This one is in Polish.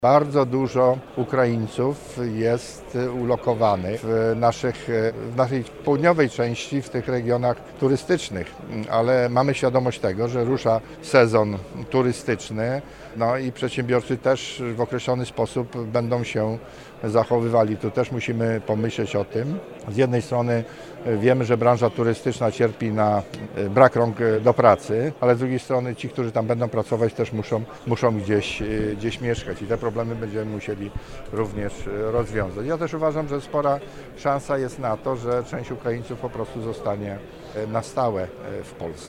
Bardzo dużo Ukraińców jest ulokowanych w naszej południowej części, w tych regionach turystycznych, ale mamy świadomość tego, że rusza sezon turystyczny, no i przedsiębiorcy też w określony sposób będą się zachowywali. Tu też musimy pomyśleć o tym. Z jednej strony wiemy, że branża turystyczna cierpi na brak rąk do pracy, ale z drugiej strony ci, którzy tam będą pracować, też muszą gdzieś mieszkać i te problemy będziemy musieli również rozwiązać. Ja też uważam, że spora szansa jest na to, że część Ukraińców po prostu zostanie na stałe w Polsce.